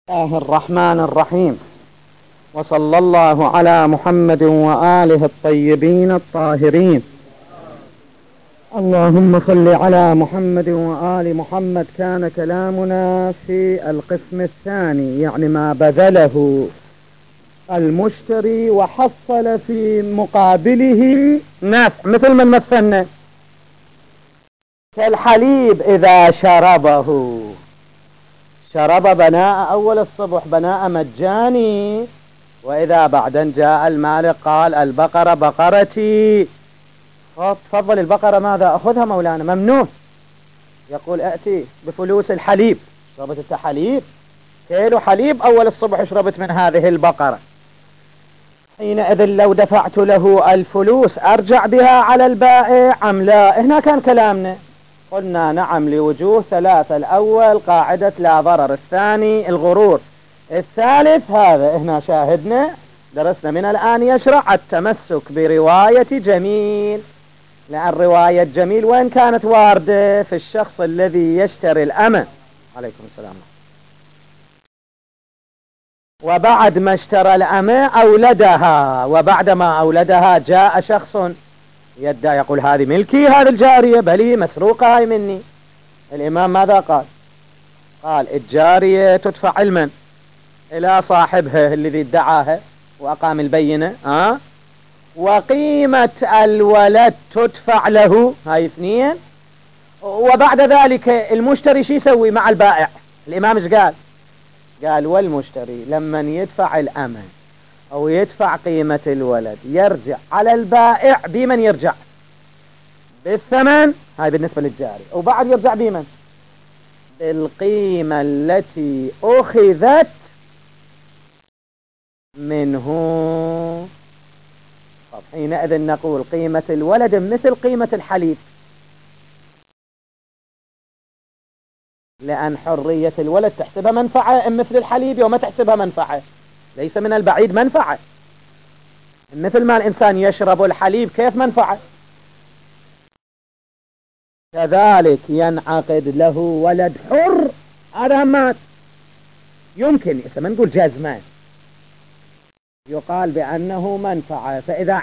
الله الرحمن الرحيم، وصلى الله على محمد وآله الطيبين الطاهرين. اللهم صل على محمد وآل محمد. كان كلامنا في القسم الثاني، يعني ما بذله المشتري وحصل في مقابله نفع، مثل ما مثلنا كالحليب إذا شرب بناء أول الصبح بناء مجاني، وإذا بعدين جاء المالك قال البقرة بقرتي، تفضل البقرة ماذا أخذها مولانا؟ ممنوع. يقول أتي بفلوس الحليب. شربت انت حليب، كيلو حليب أول الصبح شربت من هذه البقرة، حينئذ لو دفعت له الفلوس أرجع بها على البائع أم لا؟ هنا كان كلامنا، قلنا نعم لوجوه ثلاثة: الأول قاعدة لا ضرر، الثاني الغرور، الثالث هذا هنا شاهدنا درسنا من الآن يشرع التمسك برواية جميل، لأن رواية جميل وإن كانت واردة في الشخص الذي يشتري الأمة، عليكم السلام، وبعد ما اشترى الأمة أولدها، وبعد ما أولدها جاء شخص يدعي يقول هذه ملكي، هذه الجارية بلي مسروقة هاي مني. الإمام ماذا قال؟ قال الجارية تدفع علما إلى صاحبها الذي ادعاها وأقام البينة، وقيمة الولد تدفع له، هاي اثنين. وبعد ذلك المشتري شو يسوي مع البائع؟ الإمام ايش قال؟ قال والمشتري لما يدفع الأمن أو يدفع قيمة الولد يرجع على البائع بمن يرجع؟ بالثمن، هاي بالنسبة للجاري، وبعد يرجع بمن؟ بالقيمة التي أخذت منه. طب حينئذ نقول قيمة الولد مثل قيمة الحليب، لأن حرية الولد تحسبها منفعة، مثل الحليب يوم تحسبها منفعة، ليس من البعيد منفعة، مثل ما الإنسان يشرب الحليب كيف منفعة، كذلك ينعقد له ولد حر. هذا مات يمكن ما نقول جزمان، يقال بأنه منفعة، فإذا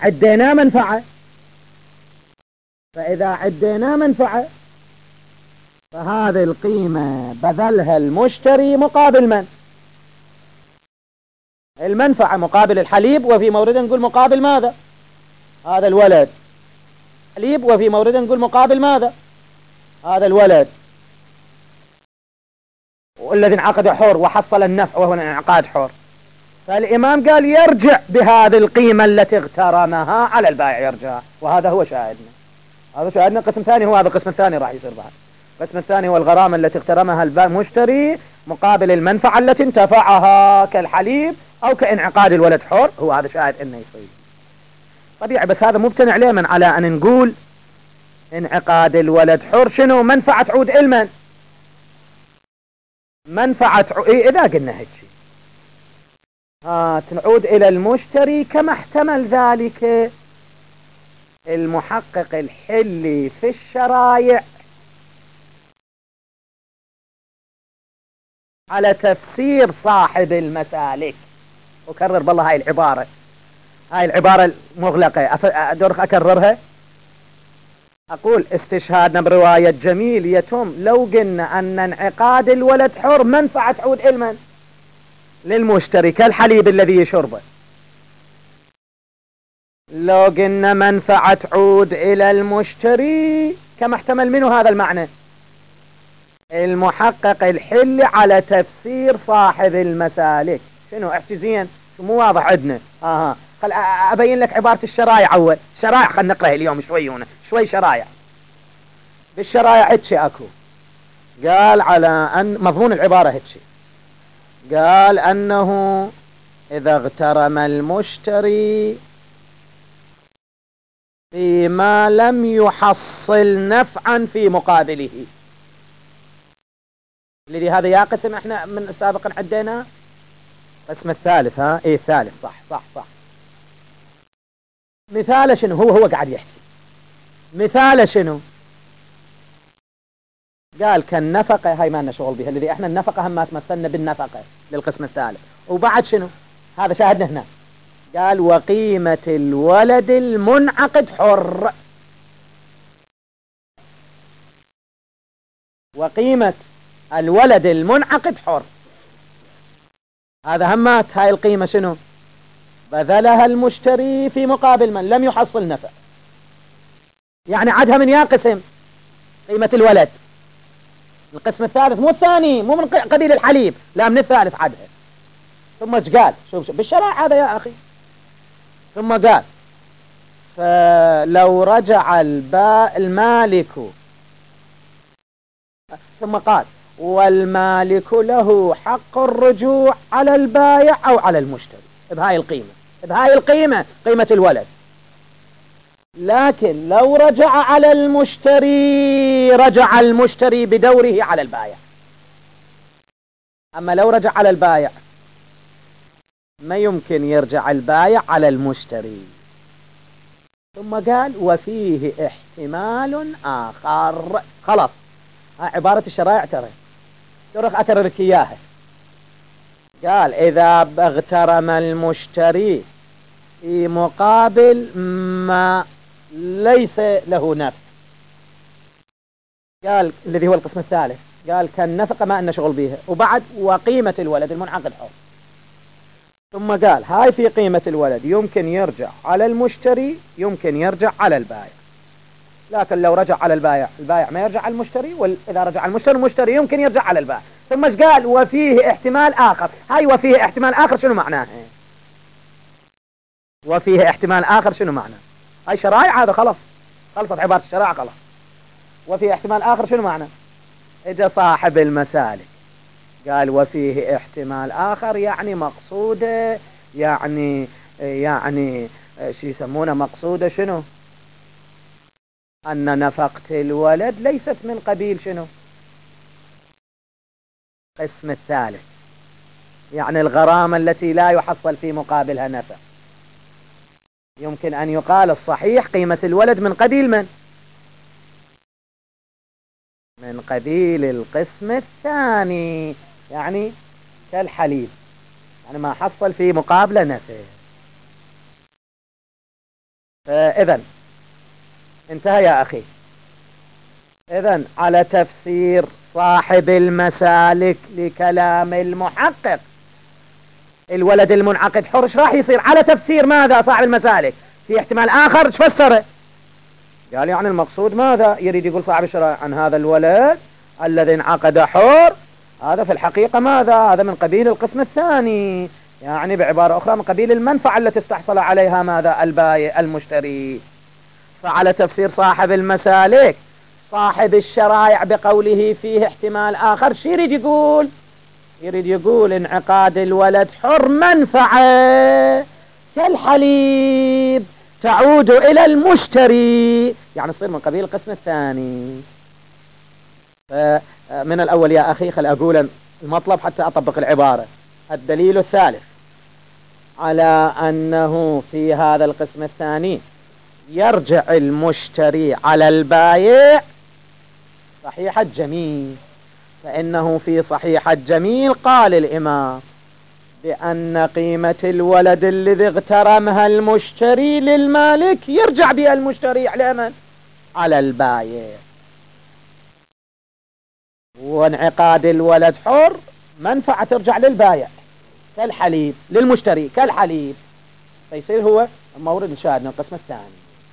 عدينا منفعة فهذه القيمة بذلها المشتري مقابل من؟ المنفعة مقابل الحليب، وفي مورد نقول مقابل ماذا؟ هذا الولد حليب، وفي مورد نقول مقابل ماذا؟ هذا الولد، والذي انعقد حر وحصل النفع وهو انعقاد حر. فالإمام قال يرجع بهذه القيمة التي اغترمها على البائع، يرجع، وهذا هو شاهدنا. هذا شاهدنا. قسم ثاني هو هذا القسم الثاني راح يصير بعد. القسم الثاني هو الغرامة التي اغترمها المشتري مقابل المنفعة التي انتفعها كالحليب أو كانعقاد الولد حر، هو هذا شاهد انه يصير طبيعي. بس هذا مبتنع عليه من على أن نقول انعقاد الولد حر شنو؟ منفعة تعود إلمن؟ إذا قلنا هيك تعود إلى المشتري، كما احتمل ذلك المحقق الحلي في الشرائع على تفسير صاحب المسالك. أكرر بالله هاي العبارة المغلقة، أدور أكررها. أقول استشهادنا برواية جميل يتم لو قلنا أن انعقاد الولد حر منفعة تعود إلمن؟ للمشتري كالحليب الذي يشربه. لو قلنا منفعة تعود إلى المشتري كما احتمل منه هذا المعنى المحقق الحل على تفسير صاحب المسالك. شنو احكي زين؟ مو واضح عندنا. خل أبين لك عبارة الشرايع. أول شرايع خل نقرأ اليوم شوي هنا شوي شرايع. بالشرايع هتشي أكو قال على أن مضمون العبارة هتشي، قال أنه إذا اغترم المشتري فيما لم يحصل نفعا في مقابله، الذي هذا يا قسم احنا من سابقا عدينا قسم الثالث. الثالث صح. مثال شنو؟ هو قاعد يحكي مثال شنو؟ قال كالنفقة، هاي ما لنا شغل بها، الذي احنا النفقة هم ما تمثلنا بالنفقة للقسم الثالث. وبعد شنو؟ هذا شاهدنا هنا. قال وقيمة الولد المنعقد حر. وقيمة الولد المنعقد حر، هذا همات. هاي القيمة شنو؟ بذلها المشتري في مقابل من لم يحصل نفع. يعني عدها من يا قسم قيمة الولد، القسم الثالث، مو الثاني، مو من قبيل الحليب، لا من الثالث عدها. ثم ايش قال؟ شوف بالشرع هذا يا أخي. ثم قال فلو رجع المالك، ثم قال والمالك له حق الرجوع على البائع أو على المشتري بهاي القيمة، بهاي القيمة، قيمة الولد. لكن لو رجع على المشتري رجع المشتري بدوره على البائع. أما لو رجع على البائع ما يمكن يرجع البائع على المشتري. ثم قال وفيه احتمال آخر. خلاص، عبارة الشرائع ترى أكرر لك إياها. قال إذا اغترم المشتري في مقابل ما ليس له نفع، قال الذي هو القسم الثالث، قال كالنفقة ما أن شغل بها، وبعد وقيمة الولد المنعقد حر. ثم قال هاي في قيمة الولد يمكن يرجع على المشتري، يمكن يرجع على البائع. لكن لو رجع على البائع، البائع ما يرجع على المشتري، وإذا رجع على المشتري، المشتري يمكن يرجع على البائع. ثم ايش قال؟ وفيه احتمال آخر. هاي وفيه احتمال آخر شنو معناه؟ وفيه احتمال آخر شنو معناه؟ هاي شرائع، هذا خلص، خلصت عبارة الشرائع خلاص. وفيه احتمال آخر شنو معناه؟ اجا صاحب المسالك قال وفيه احتمال آخر، يعني مقصوده، يعني شو يسمونه مقصوده شنو؟ أن نفقة الولد ليست من قبيل شنو؟ قسم الثالث، يعني الغرامة التي لا يحصل في مقابلها نفع. يمكن أن يقال الصحيح قيمة الولد من قبيل من؟ من قبيل القسم الثاني، يعني كالحليب، يعني ما حصل في مقابله نفع. إذن انتهى يا أخي. إذن على تفسير صاحب المسالك لكلام المحقق الولد المنعقد حر، ايش راح يصير؟ على تفسير ماذا صاحب المسالك؟ في احتمال آخر، ايش فسره؟ قال يعني المقصود ماذا؟ يريد يقول صاحب الشرائع عن هذا الولد الذي انعقد حر، هذا في الحقيقة ماذا؟ هذا من قبيل القسم الثاني، يعني بعبارة أخرى من قبيل المنفعة التي استحصل عليها ماذا؟ البائع المشتري. فعلى تفسير صاحب المسالك صاحب الشرائع بقوله فيه احتمال آخر، شو يريد يقول؟ يريد يقول انعقاد الولد حر منفعة كالحليب تعود إلى المشتري، يعني تصير من قبيل القسم الثاني. من الأول يا أخي خل أقول المطلب حتى أطبق العبارة. الدليل الثالث على أنه في هذا القسم الثاني يرجع المشتري على البائع صحيح الجميل، فإنه في صحيح الجميل قال الإمام بأن قيمة الولد الذي اغترمها المشتري للمالك يرجع بها المشتري على من؟ على البائع. وانعقاد الولد حر منفعة ترجع للبائع كالحليب، للمشتري كالحليب، فيصير هو مورد الشاهد من القسم الثاني.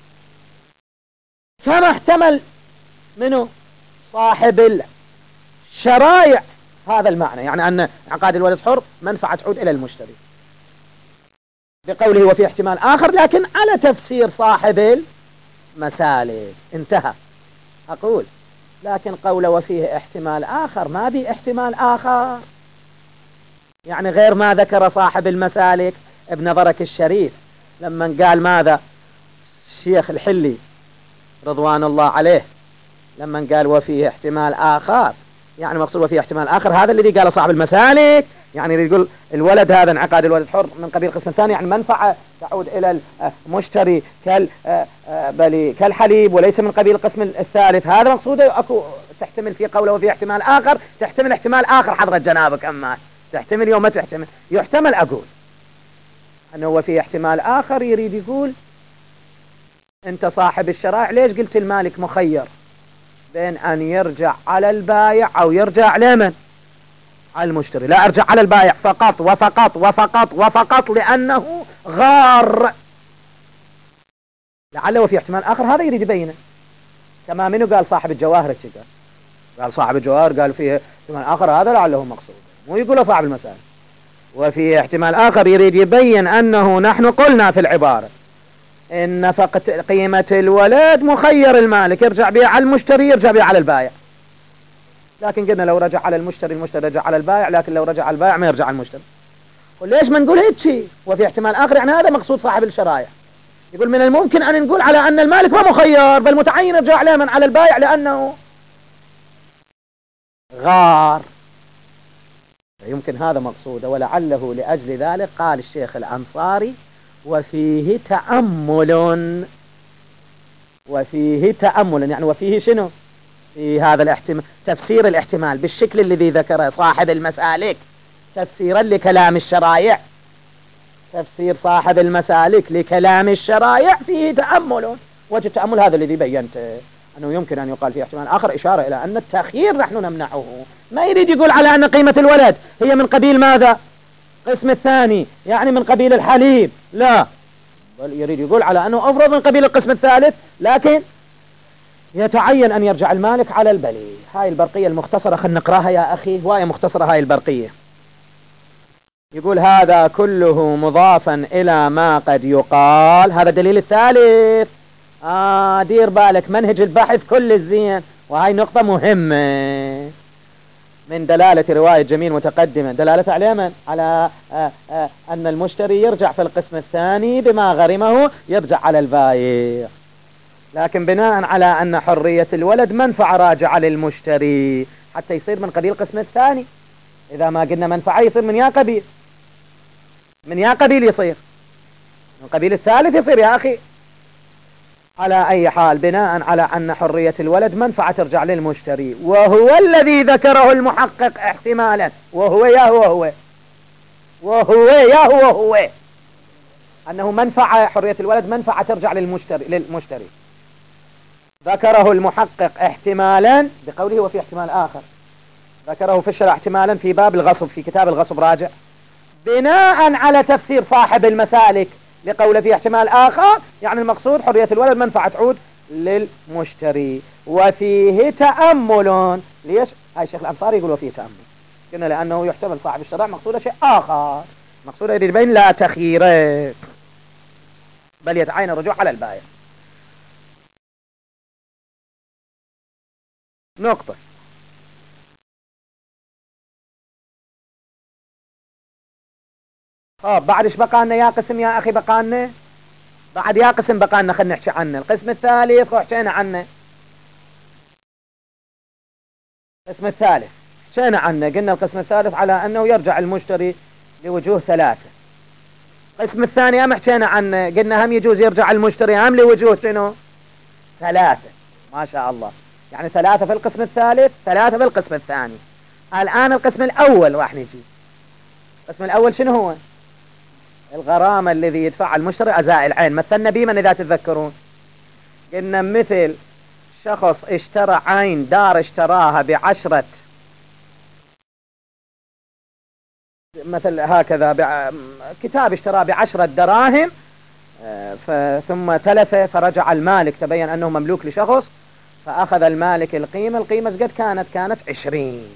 كما احتمل منه صاحب الشرائع هذا المعنى، يعني أن انعقاد الولد حر منفعة تعود إلى المشتري بقوله وفي احتمال آخر، لكن على تفسير صاحب المسالك. انتهى. أقول لكن قوله وفيه احتمال آخر ما بي احتمال آخر، يعني غير ما ذكر صاحب المسالك ابن برك الشريف لما قال ماذا؟ الشيخ الحلي رضوان الله عليه لما قال وفيه احتمال آخر، يعني مقصود وفيه احتمال آخر هذا الذي قال صاحب المسالك، يعني يقول الولد هذا انعقاد الولد حر من قبيل القسم الثاني، يعني منفعة تعود إلى المشتري كالحليب وليس من قبيل القسم الثالث. هذا مقصوده. أكو تحتمل في قوله وفي احتمال آخر، تحتمل احتمال آخر حضرة جنابك، أما تحتمل يوم ما تحتمل يحتمل. أقول أنه وفي احتمال آخر يريد يقول أنت صاحب الشرائع ليش قلت المالك مخير بين أن يرجع على البايع أو يرجع لمن؟ على المشتري. لا، أرجع على البايع فقط وفقط وفقط وفقط لأنه غار. لعله في احتمال آخر هذا يريد يبينه، كما منه قال صاحب الجواهر قال صاحب الجواهر قال فيه احتمال آخر هذا لعله مقصود، مو يقول صاحب المسائل. وفي احتمال آخر يريد يبين أنه نحن قلنا في العبارة إن فقط قيمة الولد مخير المالك، يرجع بها على المشتري يرجع بها على البائع. لكن قلنا لو رجع على المشتري رجع على البائع، لكن لو رجع على البائع ما يرجع على المشتري. وليش ما نقول هيك شيء وفي احتمال آخر؟ يعني هذا مقصود صاحب الشرائع. يقول من الممكن أن نقول على أن المالك ما مخير بل متعين يرجع عليه من على البائع لأنه غار. يمكن هذا مقصوده. ولعله لأجل ذلك قال الشيخ الأنصاري وفيه تأمل. وفيه تأمل يعني وفيه شنو؟ في هذا الاحتمال، تفسير الاحتمال بالشكل الذي ذكره صاحب المسالك تفسيرا لكلام الشرائع. تفسير صاحب المسالك لكلام الشرائع فيه تأمل. وجه التأمل هذا الذي بينته، أنه يمكن أن يقال في احتمال آخر إشارة إلى أن التأخير نحن نمنعه. ما يريد يقول على أن قيمة الولد هي من قبيل ماذا؟ قسم الثاني، يعني من قبيل الحليب، لا، بل يريد يقول على أنه أفرض من قبيل القسم الثالث، لكن يتعين أن يرجع المالك على البلي. هاي البرقية المختصرة خلنا نقراها يا أخي، وهي مختصرة هاي البرقية. يقول هذا كله مضافا إلى ما قد يقال. هذا الدليل الثالث. دير بالك منهج البحث كل الزين، وهاي نقطة مهمة من دلالة رواية جميل متقدمة. دلالة على من؟ على أن المشتري يرجع في القسم الثاني بما غرمه يرجع على البايع، لكن بناء على أن حرية الولد منفعة راجعة للمشتري حتى يصير من قبيل القسم الثاني. إذا ما قلنا منفعة يصير من يا قبيل، من يا قبيل يصير من قبيل الثالث يصير يا أخي. على أي حال بناء على أن حرية الولد منفعة ترجع للمشتري، وهو الذي ذكره المحقق احتمالا، وهو أنه منفعة حرية الولد منفعة ترجع للمشتري. ذكره المحقق احتمالا بقوله وفي احتمال آخر، ذكره في الشرع احتمالا في باب الغصب في كتاب الغصب راجع، بناء على تفسير صاحب المسالك لقوله في احتمال آخر، يعني المقصود حرية الولد منفعة تعود للمشتري. وفيه تأمل. ليش؟ هاي الشيخ الأنصاري يقول وفيه تأمل، قلنا لأنه يحتمل صاحب الشرع مقصوده شيء آخر، مقصوده يريد بين لا تخييره بل يتعين الرجوع على البائع. نقطة. بعد ايش بقى لنا يا قسم يا اخي؟ بقى لنا بعد يا قسم بقى لنا خلينا نحكي عنه. القسم الثالث حكينا عنه. القسم الثالث حكينا عنه، قلنا القسم الثالث على انه يرجع المشتري لوجوه ثلاثة. القسم الثاني هم حكينا عنه، قلنا هم يجوز يرجع المشتري هم لوجوه شنو؟ ثلاثة. ما شاء الله، يعني ثلاثة في القسم الثالث، ثلاثة في القسم الثاني. الآن القسم الأول راح نجي. القسم الأول شنو هو؟ الغرامة الذي يدفع المشتري أزاء العين. مثلنا بمن إذا تتذكرون؟ قلنا مثل شخص اشترى عين، دار اشتراها ب10، مثل هكذا كتاب اشتراه ب10 دراهم، ثم تلف فرجع المالك تبين أنه مملوك لشخص، فأخذ المالك القيمة قد كانت 20،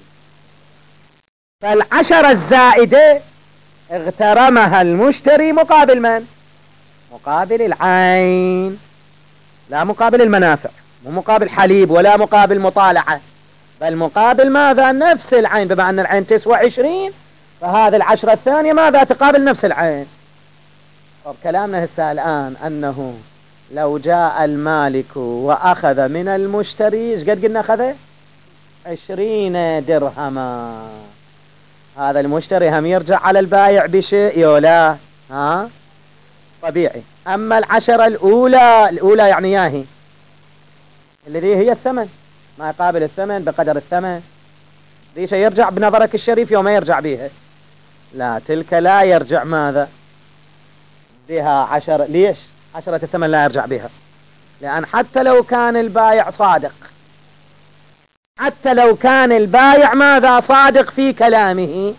فال10 الزائدة اغترمها المشتري مقابل من؟ مقابل العين، لا مقابل المنافع، مو مقابل حليب ولا مقابل مطالعة، بل مقابل ماذا؟ نفس العين. بما أن العين تسوى 20، فهذه 10 الثانية ماذا؟ تقابل نفس العين. طب كلامنا هسه الآن أنه لو جاء المالك وأخذ من المشتري، ايش قد قلنا أخذه؟ 20 درهما. هذا المشتري هم يرجع على البايع بشيء يولا؟ ها طبيعي. أما العشرة الأولى يعني ياهي الذي هي الثمن، ما يقابل الثمن بقدر الثمن، ذي شيء يرجع بنظرك الشريف يوم يرجع بيها. لا تلك لا يرجع ماذا بها 10. ليش 10 الثمن لا يرجع بها؟ لأن حتى لو كان البايع صادق، حتى لو كان البايع ماذا صادق في كلامه،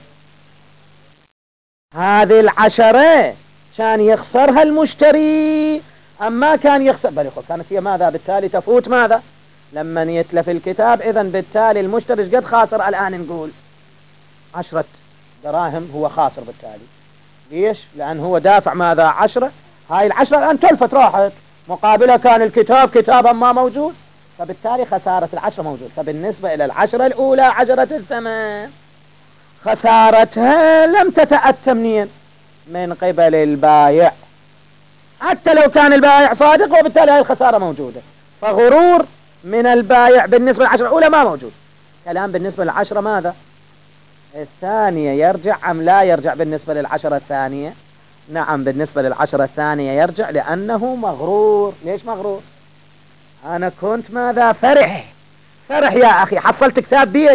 هذه 10 كان يخسرها المشتري. أما كان يخسر بل كانت هي ماذا بالتالي تفوت ماذا لما يتلف الكتاب. إذن بالتالي المشتري قد خاسر الآن نقول 10 دراهم هو خاسر بالتالي. ليش؟ لأن هو دافع ماذا 10. هاي 10 الآن تلفت راحت، مقابلها كان الكتاب كتابا ما موجود، فبالتالي خسارة 10 موجود. فبالنسبة إلى 10 الأولى 10 الثمن خسارتها لم تتأتى منين؟ من قبل البايع، حتى لو كان البايع صادق، وبالتالي هاي الخسارة موجودة. فغرور من البايع بالنسبة للعشرة الأولى ما موجود. كلام بالنسبة للعشرة ماذا الثانية يرجع أم لا يرجع؟ بالنسبة للعشرة الثانية نعم، بالنسبة للعشرة الثانية يرجع، لأنه مغرور. ليش مغرور؟ أنا كنت ماذا فرح يا أخي، حصلت كتاب بيش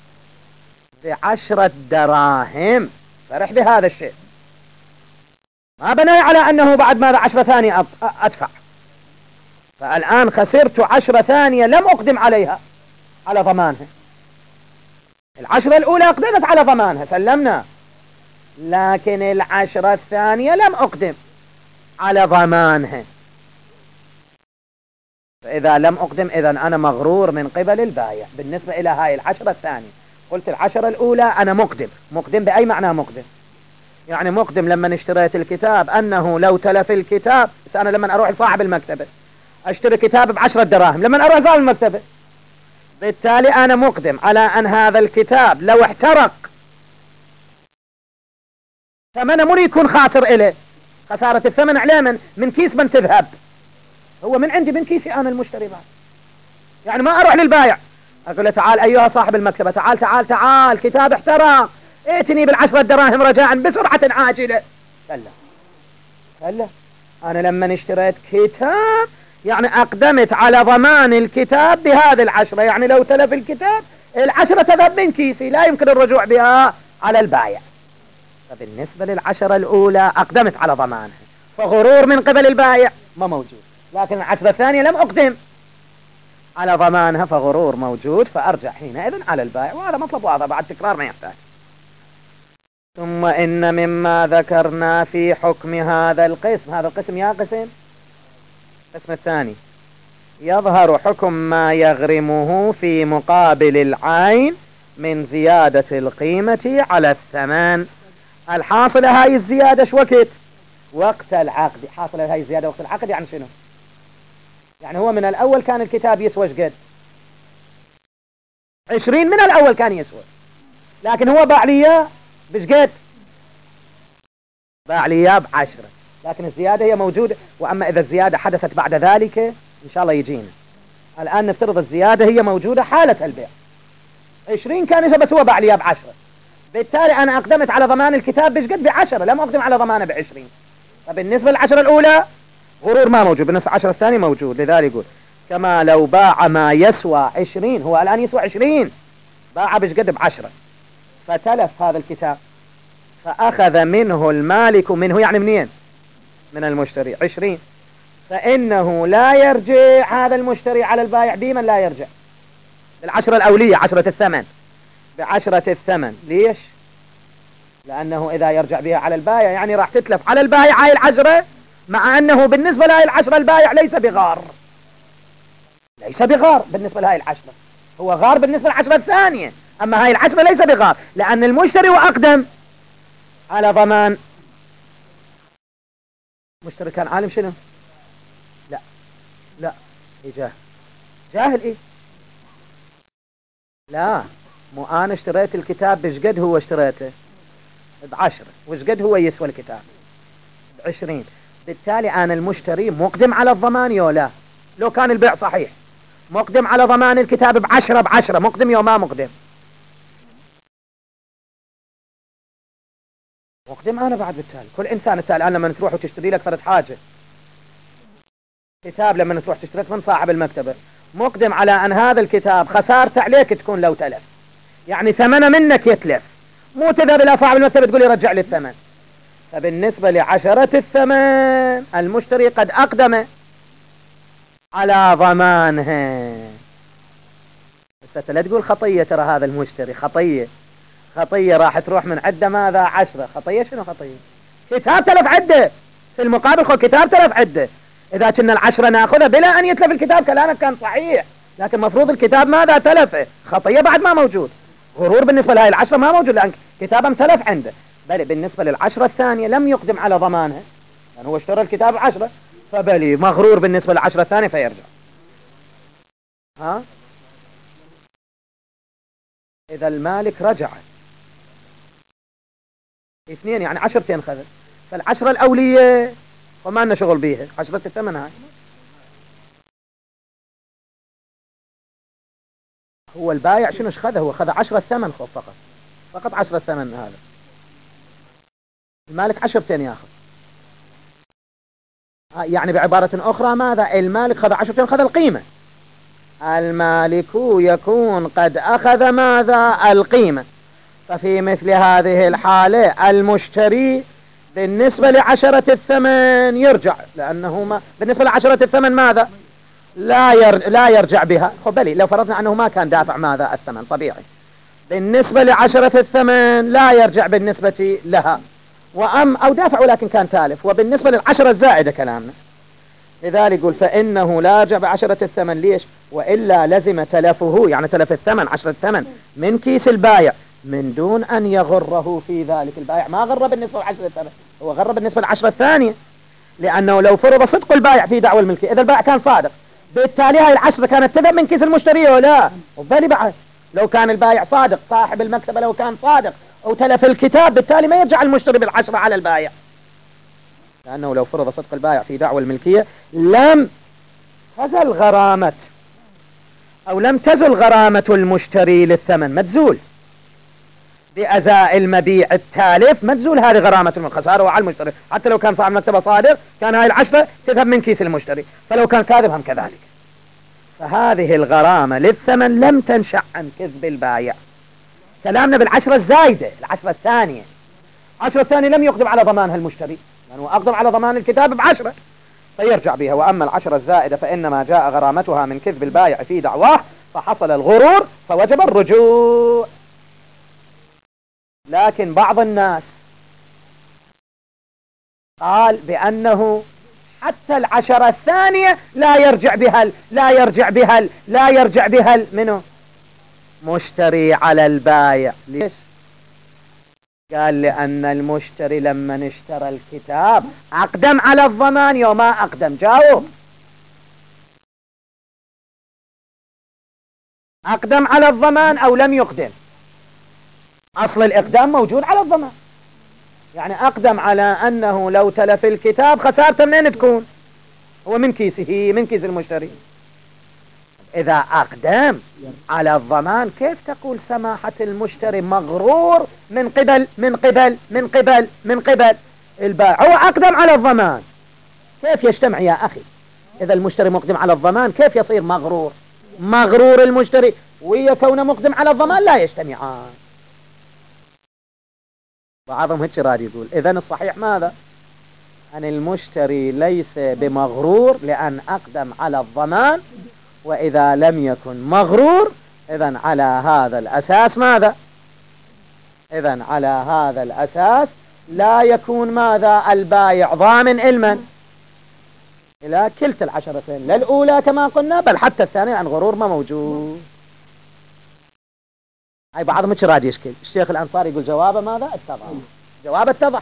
ب10 دراهم، فرح بهذا الشيء، ما بناء على أنه بعد ماذا 10 ثانية أدفع. فالآن خسرت 10 ثانية لم أقدم عليها على ضمانها. 10 الأولى أقدمت على ضمانها سلمنا، لكن 10 الثانية لم أقدم على ضمانها. فإذا لم أقدم إذن أنا مغرور من قبل البايع بالنسبة إلى هاي 10 الثانية. قلت 10 الأولى أنا مقدم بأي معنى مقدم؟ يعني مقدم لما اشتريت الكتاب أنه لو تلف الكتاب، بس أنا لما أروح لصاحب المكتبة أشتري كتاب ب10 دراهم، لما أروح لصاحب المكتبة بالتالي أنا مقدم على أن هذا الكتاب لو احترق ثمنه من يكون خاسر إليه، خسارة الثمن عليه من كيس من تذهب، هو من عندي من كيسي أنا المشتري بعد. يعني ما أروح للبايع أقول له تعال أيها صاحب المكتبة، تعال كتاب احترق، ائتني ب10 دراهم رجاء بسرعة عاجلة. كلا أنا لما اشتريت كتاب يعني أقدمت على ضمان الكتاب بهذه 10، يعني لو تلف الكتاب 10 تذهب من كيسي، لا يمكن الرجوع بها على البايع. فبالنسبة 10 الأولى أقدمت على ضمانها، فغرور من قبل البايع ما موجود. لكن 10 الثانية لم أقدم على ضمانها، فغرور موجود، فأرجع حينئذ على البائع. وهذا مطلب، وهذا بعد تكرار ما يحتاج. ثم إن مما ذكرنا في حكم هذا القسم، هذا القسم يا قسم القسم الثاني، يظهر حكم ما يغرمه في مقابل العين من زيادة القيمة على الثمن. الحاصلة هاي الزيادة شو وقت العقد. حاصلة هاي الزيادة وقت العقد يعني شنو؟ يعني هو من الأول كان الكتاب يسوى شقد 20 من الأول كان يسوى، لكن هو باع لي بشقد؟ باع لي ب10، لكن الزيادة هي موجودة. وأما إذا الزيادة حدثت بعد ذلك إن شاء الله يجينا. الآن نفترض الزيادة هي موجودة حالة البيع، 20 كان يسوى بس هو باع لي ب10، بالتالي أنا أقدمت على ضمان الكتاب بشقد ب10، لم أقدم على ضمانه ب20. فبالنسبة ل10 الأولى غرور ما موجود، بالنسبة 10 الثاني موجود. لذلك يقول كما لو باع ما يسوى 20، هو الآن يسوى 20، باع بشقد ب10، فتلف هذا الكتاب، فأخذ منه المالك، منه يعني منين؟ من المشتري 20، فإنه لا يرجع هذا المشتري على البائع بمن لا يرجع؟ ب10 الأولية، 10 الثمن، ب10 الثمن. ليش؟ لأنه إذا يرجع بها على البائع يعني راح تتلف على البائع هاي 10، مع أنه بالنسبة لهاي 10 البائع ليس بغار، بالنسبة لهاي 10 هو غار بالنسبة ل10 الثانية، أما هاي 10 ليس بغار، لأن المشتري وأقدم على ضمان. المشتري كان عالم شنو؟ لا إيه جاهل إيه؟ لا، مو أنا اشتريت الكتاب بشقد هو اشتريته؟ ب10. وشقد هو يسوى الكتاب؟ ب20. بالتالي أنا المشتري مقدم على الضمان يولا؟ لو كان البيع صحيح مقدم على ضمان الكتاب ب10 مقدم يوم ما مقدم؟ مقدم أنا بعد بالتالي. كل إنسان أنت الآن لما تروح وتشتري لك فرد حاجة كتاب، لما تروح تشتري من صاحب المكتبة مقدم على أن هذا الكتاب خسارته عليك تكون لو تلف، يعني ثمنه منك يتلف، مو تذهب إلى صاحب المكتبة تقول لي رجع لي الثمن. فبالنسبة لعشرة الثمن المشتري قد أقدم على ضمانها. بس لا تقول خطية، ترى هذا المشتري خطية راح تروح من عدة ماذا 10 خطية. شنو خطية؟ كتاب تلف عدة، في المقابل خذ كتاب تلف عدة. إذا كنا 10 ناخذها بلا أن يتلف الكتاب كلامك كان صحيح، لكن مفروض الكتاب ماذا تلفه، خطية بعد ما موجود. غرور بالنسبة لهذه 10 ما موجود لأن كتابا تلف عنده. بل بالنسبة لل10 الثانية لم يقدم على ضمانها، يعني هو اشترى الكتاب 10 فبلي مغرور بالنسبة لل10 الثانية فيرجع. ها إذا المالك رجع 2 يعني 10 خذ، فال10 الأولية وما لنا شغل بيها، 10 الثمن هاي. هو البايع شنو خذ؟ هو خذ 10 الثمن فقط 10 الثمن. هذا المالك 10 ياخذ. يعني بعبارة أخرى ماذا؟ المالك خذ 10 خذ القيمة. المالك يكون قد أخذ ماذا؟ القيمة. ففي مثل هذه الحالة المشتري بالنسبة ل10 الثمن يرجع، لأنه ما بالنسبة ل10 الثمن ماذا؟ لا يرجع بها. بلي لو فرضنا أنه ما كان دافع ماذا؟ الثمن طبيعي. بالنسبة ل10 الثمن لا يرجع بالنسبة لها، أو دافع ولكن كان تالف. وبالنسبة لل10 الزائدة كلامنا، لذلك يقول فإنه لا يرجع ب10 الثمن. ليش؟ وإلا لزم تلفه، يعني تلف الثمن 10 الثمن من كيس البايع من دون أن يغره في ذلك. البايع ما غر بالنسبة ل10 الثمن، هو غر بالنسبة ل10 الثانية، لأنه لو فرض صدق البايع في دعوى الملكية، إذا البايع كان صادق بالتالي هاي 10 كانت تذهب من كيس المشتري ولا؟ وبالي بعد لو كان البايع صادق، صاحب المكتبة لو كان صادق أو تلف الكتاب، بالتالي ما يرجع المشتري بال10 على البايع، لأنه لو فرض صدق البايع في دعوى الملكية لم تزل غرامة أو لم تزل غرامة المشتري للثمن، ما تزول بأزاء المبيع التالف، ما تزول هذه غرامة الخسارة وعلى المشتري. حتى لو كان صاحب المكتبة صادق كان هاي 10 تذهب من كيس المشتري، فلو كان كاذب هم كذلك. فهذه الغرامة للثمن لم تنشأ عن كذب البايع. كلامنا بال10 الزايدة، ال10 الثانية. 10 الثانية لم يقدم على ضمانها المشتري، لأنه يعني أقدم على ضمان الكتاب ب10 فيرجع بها. وأما ال10 الزائدة فإنما جاء غرامتها من كذب البايع في دعواه فحصل الغرور فوجب الرجوع. لكن بعض الناس قال بأنه حتى ال10 الثانية لا يرجع بها منه مشتري على البايع. ليش؟ قال لأن المشتري لما اشترى الكتاب أقدم على الضمان يوم ما أقدم. جاوب. أقدم على الضمان أو لم يقدم؟ أصل الإقدام موجود على الضمان، يعني أقدم على أنه لو تلف الكتاب خسارته منين تكون؟ هو من كيسه، من كيس المشتري. إذا أقدم على الضمان كيف تقول سماحة المشتري مغرور من قبل البائع؟ هو أقدم على الضمان، كيف يجتمع يا أخي؟ إذا المشتري مقدم على الضمان كيف يصير مغرور المشتري ويكون مقدم على الضمان؟ لا يجتمعان. بعضهم هيك راد يقول إذن الصحيح ماذا؟ أن المشتري ليس بمغرور لأن أقدم على الضمان، وإذا لم يكن مغرور إذن على هذا الأساس ماذا؟ إذن على هذا الأساس لا يكون ماذا؟ البايع ضامن إلى كلتا العشرتين، لا الأولى كما قلنا بل حتى الثانية، عن غرور ما موجود. أي بعضهم مش راد يشكل. الشيخ الأنصاري يقول جوابه ماذا؟ اتضح. جواب اتضح.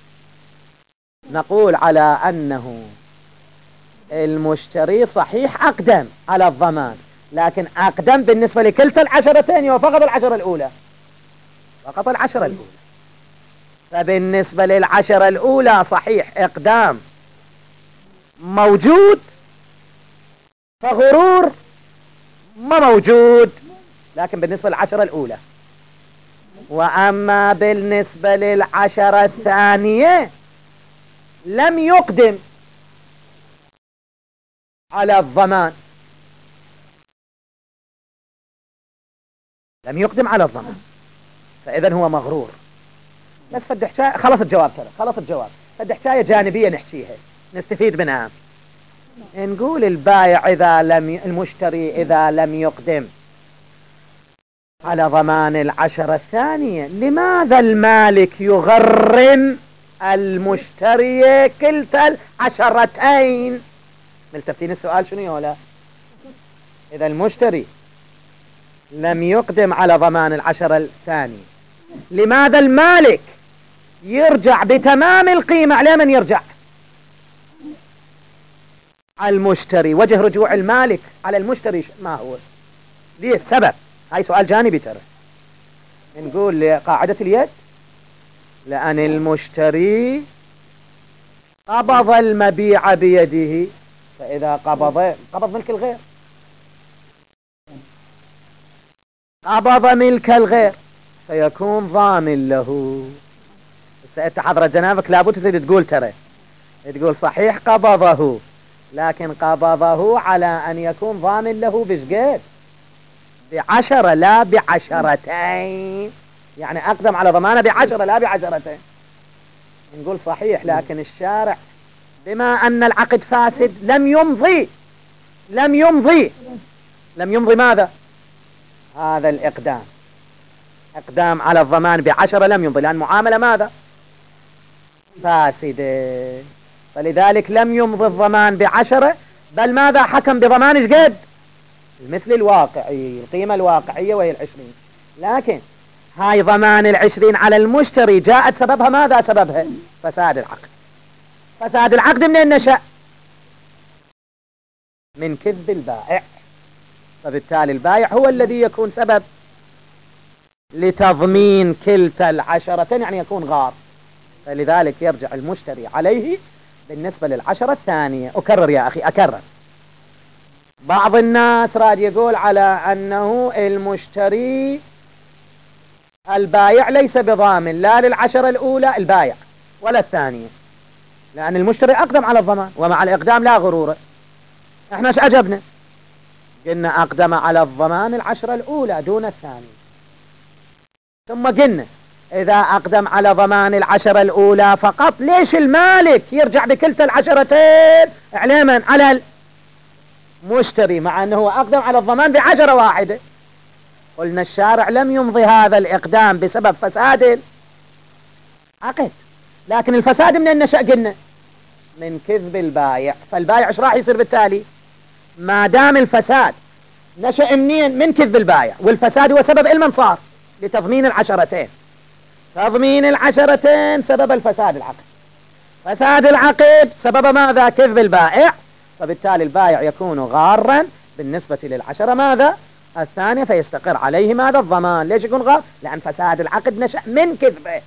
نقول على أنه المشتري صحيح أقدم على الضمان، لكن أقدم بالنسبة لكلتا العشرتين وفقط العشرة الأولى، فقط العشرة الأولى. فبالنسبة للعشرة الأولى صحيح إقدام موجود، فغرور ما موجود. لكن بالنسبة للعشرة الأولى وأما بالنسبة للعشرة الثانية لم يقدم على الضمان، لم يقدم على الضمان، فإذا هو مغرور. بس فد حكاية، خلص الجواب، ترى خلص الجواب، فد حكاية جانبية نحكيها نستفيد منها. نقول البائع المشتري إذا لم يقدم على ضمان العشرة الثانية، لماذا المالك يغرم المشتري كلتا العشرتين؟ ملتفتين السؤال شنو يا ولا؟ إذا المشتري لم يقدم على ضمان العشرة الثانية، لماذا المالك يرجع بتمام القيمة؟ على من يرجع؟ على المشتري. وجه رجوع المالك على المشتري ما هو؟ ليه السبب؟ هاي سؤال جانبي ترى. نقول لقاعدة اليد لأن المشتري قبض المبيع بيده، فإذا قبض ملك الغير، قبض ملك الغير فيكون ضامن له. أنت حضرة جنابك لابد تزيد تقول ترى، تقول صحيح قبضه، لكن قبضه على أن يكون ضامن له بشقد؟ ب10 لا ب10، يعني أقدم على ضمانه ب10 لا ب10. نقول صحيح، لكن الشارع بما أن العقد فاسد لم يمضي ماذا؟ هذا الإقدام، إقدام على الضمان ب10 لم يمضي، لأن معاملة ماذا؟ فاسدة، فلذلك لم يمضي الضمان ب10، بل ماذا؟ حكم بضمان ايش قد؟ المثل الواقعي، القيمة الواقعية وهي 20. لكن هاي ضمان 20 على المشتري جاءت سببها ماذا؟ سببها فساد العقد. فساد العقد من النشأ من كذب البائع، فبالتالي البائع هو الذي يكون سبب لتضمين كلتا العشرتين، يعني يكون غار، فلذلك يرجع المشتري عليه بالنسبة للعشرة الثانية. أكرر يا أخي أكرر، بعض الناس راد يقول على أنه المشتري البايع ليس بضامن لا للعشرة الأولى البايع ولا الثانية، لأن المشتري أقدم على الضمان، ومع الإقدام لا غرورة. احنا ايش عجبنا؟ قلنا أقدم على الضمان العشرة الأولى دون الثانية، ثم قلنا إذا أقدم على ضمان العشرة الأولى فقط، ليش المالك يرجع بكلتا العشرتين إعلاما على المشتري مع أنه أقدم على الضمان ب10 واحدة؟ قلنا الشارع لم يمضي هذا الإقدام بسبب فساد العقد، لكن الفساد من النشأ قلنا من كذب البايع، فالبايع ايش راح يصير بالتالي؟ ما دام الفساد نشأ منين؟ من كذب البايع، والفساد هو سبب المن صار لتضمين العشرتين، تضمين العشرتين سبب الفساد العقد، فساد العقد سبب ماذا؟ كذب البائع، فبالتالي البائع يكون غارا بالنسبة للعشرة ماذا؟ الثانية، فيستقر عليه ماذا؟ الضمان. ليش يكون غار؟ لأن فساد العقد نشأ من كذبه،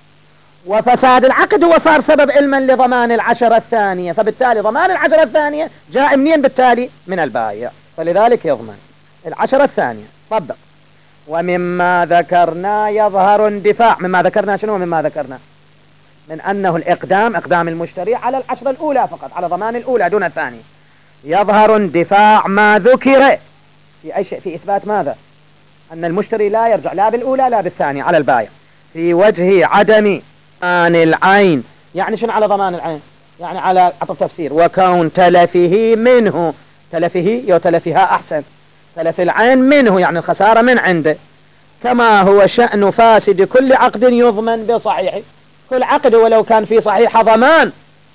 وفساد العقد هو صار سبب علما لضمان العشرة الثانية، فبالتالي ضمان العشرة الثانية جاء منين بالتالي؟ من البائع، فلذلك يضمن العشرة الثانية. طبق. ومما ذكرنا يظهر اندفاع. مما ذكرنا شنو؟ مما ذكرنا من أنه الإقدام إقدام المشتري على العشرة الأولى فقط، على ضمان الأولى دون الثانية. يظهر اندفاع ما ذكر في أي شيء في إثبات ماذا؟ أن المشتري لا يرجع لا بالأولى لا بالثانية على البائع، في وجه عدم ضمان العين. يعني شنو على ضمان العين؟ يعني على عطف تفسير، وكون تلفه منه، تلفه يو تلفها أحسن، تلف العين منه يعني الخسارة من عنده، كما هو شأن فاسد كل عقد يضمن بصحيحه. كل عقد ولو كان في صحيح ضمان،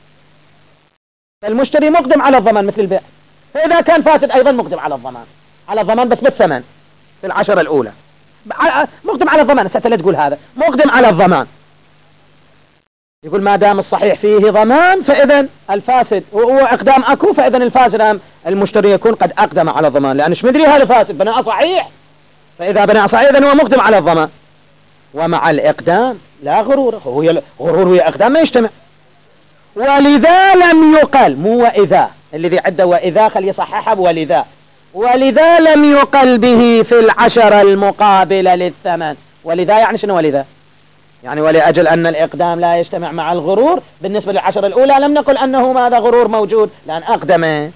المشتري مقدم على الضمان مثل البيع، فإذا كان فاسد أيضا مقدم على الضمان، على الضمان بس بالثمن في العشرة الأولى، مقدم على الضمان. لا تقول هذا مقدم على الضمان، يقول ما دام الصحيح فيه ضمان فإذا الفاسد هو إقدام أكو، فإذا الفاسد المشتري يكون قد أقدم على الضمان، لأن مش مدري هذا فاسد بناء صحيح، فإذا بناء صحيح إذن هو مقدم على الضمان. ومع الإقدام لا غرور، هو غرور ويا إقدام ما يجتمع. ولذا لم يقل، مو وإذا، الذي عنده وإذا خلي يصححها ولذا لم يقل به في العشرة المقابلة للثمن، ولذا يعني شنو ولذا؟ يعني ولأجل أن الإقدام لا يجتمع مع الغرور بالنسبة للعشرة الأولى لم نقل أنه ماذا غرور موجود، لأن أقدم.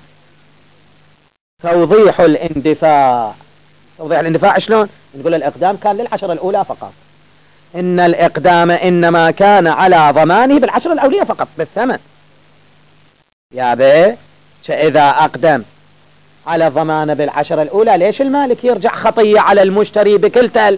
توضيح الاندفاع. توضيح الاندفاع شلون؟ نقول الإقدام كان للعشرة الأولى فقط، إن الإقدام إنما كان على ضمانه بالعشرة الأولية فقط بالثمن. يا بي إذا أقدم على ضمان بالعشرة الأولى ليش المالك يرجع خطية على المشتري بكلتا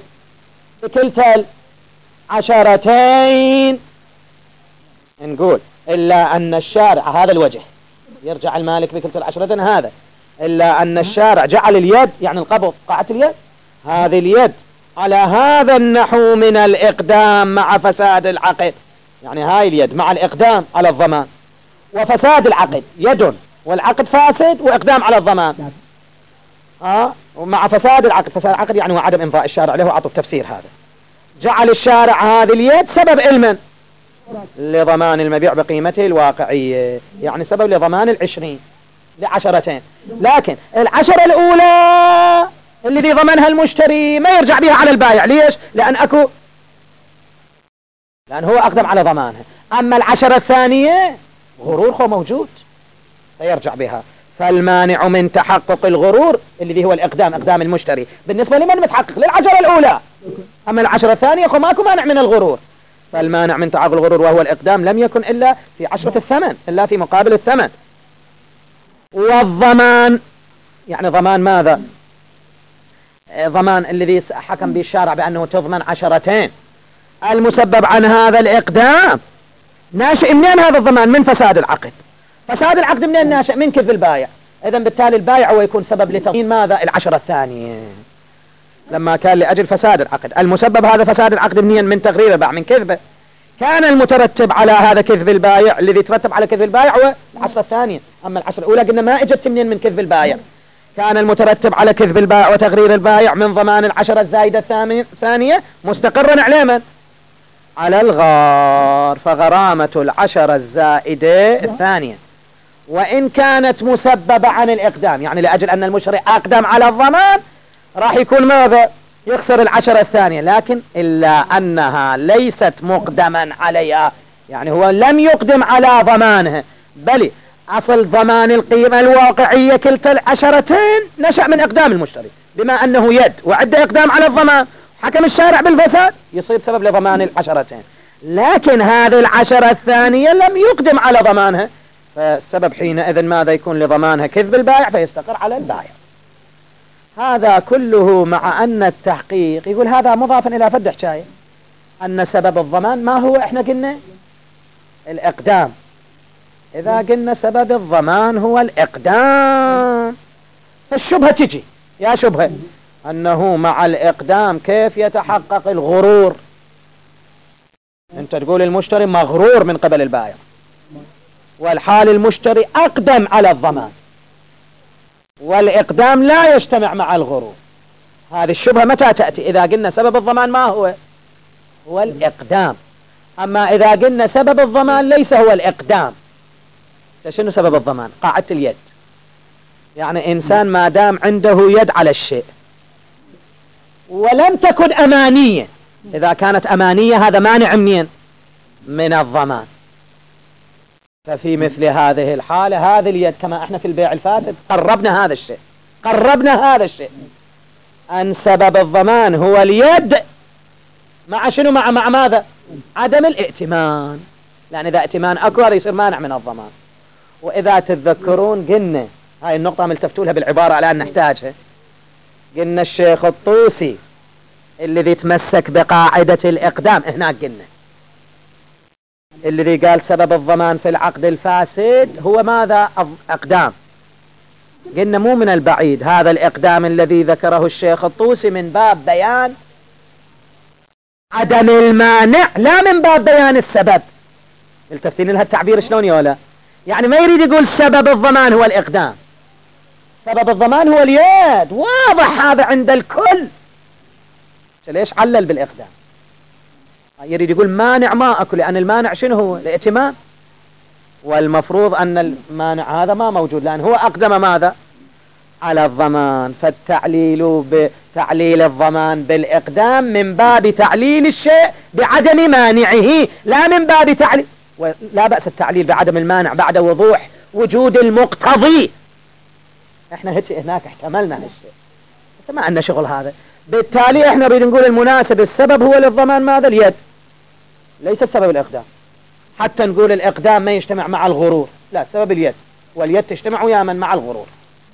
عشرتين؟ نقول إلا أن الشارع هذا الوجه يرجع المالك بكلتا العشرتين هذا، إلا أن الشارع جعل اليد يعني القبض قاعة اليد هذه اليد على هذا النحو من الإقدام مع فساد العقد، يعني هاي اليد مع الإقدام على الضمان وفساد العقد، يد والعقد فاسد وإقدام على الضمان ومع فساد العقد. فساد العقد يعني وعدم إمضاء الشارع له، أعطوا التفسير هذا. جعل الشارع هذه اليد سبب علما لضمان المبيع بقيمته الواقعية، يعني سبب لضمان العشرين لعشرتين. لكن العشرة الأولى الذي ضمنها المشتري ما يرجع بها على البائع. ليش؟ لأن هو أقدم على ضمانها. أما العشرة الثانية غرور موجود فيرجع بها. فالمانع من تحقق الغرور الذي هو الإقدام، إقدام المشتري بالنسبة لمن متحقق للعشرة الأولى. أما العشرة الثانية ماكو مانع من الغرور. فالمانع من تحقق الغرور وهو الإقدام لم يكن إلا في عشرة الثمن، إلا في مقابل الثمن. والضمان يعني ضمان ماذا؟ ضمان الذي حكم به الشارع بأنه تضمن عشرتين، المسبب عن هذا الإقدام ناشئ منين هذا الضمان؟ من فساد العقد. فساد العقد منين ناشئ؟ من كذب البائع. إذن بالتالي البائع هو يكون سبب لتضمين ماذا؟ العشرة الثانية، لما كان لأجل فساد العقد. المسبب هذا فساد العقد منين؟ من تغرير البائع، من كذبه. كان المترتب على هذا كذب البائع، الذي ترتب على كذب البائع هو العشرة الثانية. أما العشرة الأولى قلنا ما اجت منين؟ من كذب البائع. كان المترتب على كذب البائع وتغرير البائع من ضمان العشرة الزائدة الثانية مستقرا على من؟ على الغار. فغرامة العشرة الزائدة الثانية وإن كانت مسببة عن الإقدام، يعني لأجل أن المشتري أقدم على الضمان راح يكون ماذا؟ يخسر العشرة الثانية، لكن إلا أنها ليست مقدما عليها، يعني هو لم يقدم على ضمانها، بل أصل ضمان القيمة الواقعية كلتا العشرتين نشأ من إقدام المشتري، بما أنه يد وعد إقدام على الضمان حكم الشارع بالفساد يصيب سبب لضمان العشرتين. لكن هذه العشرة الثانية لم يقدم على ضمانها، فالسبب حينئذ ماذا يكون لضمانها؟ كذب البائع فيستقر على البائع. هذا كله مع أن التحقيق يقول هذا مضافا إلى فد حكاية أن سبب الضمان ما هو؟ إحنا قلنا الإقدام. إذا قلنا سبب الضمان هو الإقدام فالشبهة تجي يا شبهة أنه مع الإقدام كيف يتحقق الغرور؟ أنت تقول المشتري مغرور من قبل البائع، والحال المشتري أقدم على الضمان، والإقدام لا يجتمع مع الغرور. هذه الشبهة متى تأتي؟ إذا قلنا سبب الضمان ما هو؟ هو الإقدام. أما إذا قلنا سبب الضمان ليس هو الإقدام، شنو سبب الضمان؟ قاعدة اليد، يعني إنسان ما دام عنده يد على الشيء ولم تكن أمانية، إذا كانت أمانية هذا مانع منين؟ من الضمان. ففي مثل هذه الحالة هذه اليد كما احنا في البيع الفاسد قربنا هذا الشيء أن سبب الضمان هو اليد مع شنو؟ مع ماذا؟ عدم الائتمان، لأن إذا ائتمان أكو هذا يصير مانع من الضمان. وإذا تتذكرون قلنا هاي النقطة ملتفتوا لها بالعبارة على أن نحتاجها، قلنا الشيخ الطوسي الذي تمسك بقاعدة الإقدام هناك قلنا الذي قال سبب الضمان في العقد الفاسد هو ماذا؟ أقدام. قلنا مو من البعيد هذا الإقدام الذي ذكره الشيخ الطوسي من باب بيان عدم المانع لا من باب بيان السبب. التفتين لها التعبير شلون يا ولا؟ يعني ما يريد يقول سبب الضمان هو الإقدام، سبب الضمان هو اليد، واضح هذا عند الكل. ليش علل بالإقدام؟ يريد يقول مانع ما أكو، لأن المانع شنو هو؟ الائتمان، والمفروض أن المانع هذا ما موجود، لأن هو أقدم ماذا؟ على الضمان، فالتعليل بتعليل الضمان بالإقدام من باب تعليل الشيء بعدم مانعه، لا من باب تعليل، لا بأس التعليل بعدم المانع بعد وضوح وجود المقتضي. احنا هناك احتملنا هالشيء، ما عندنا شغل هذا. بالتالي احنا نريد نقول المناسب السبب هو للضمان ماذا؟ اليد، ليس السبب الإقدام. حتى نقول الإقدام ما يجتمع مع الغرور، لا، السبب اليد، واليد تجتمع يا من مع الغرور.